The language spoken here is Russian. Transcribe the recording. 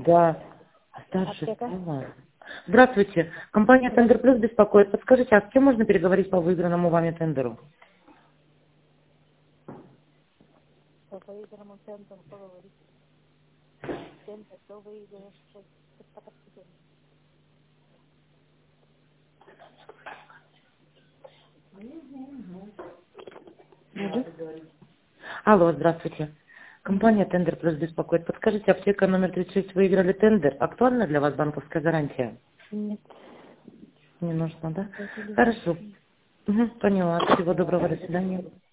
Да. Старший Аптека? стала. Здравствуйте. Компания Тендер Плюс беспокоит. Подскажите, а с кем можно переговорить по выигранному вами тендеру? По выигранному центру поговорить. Центр, кто выиграет, что это так. Алло. Алло, здравствуйте. Компания Тендер Плюс беспокоит. Подскажите, аптека номер 36 выиграли тендер. Актуальна для вас банковская гарантия? Нет. Не нужно, да? Это Хорошо. Поняла. Всего доброго. До свидания.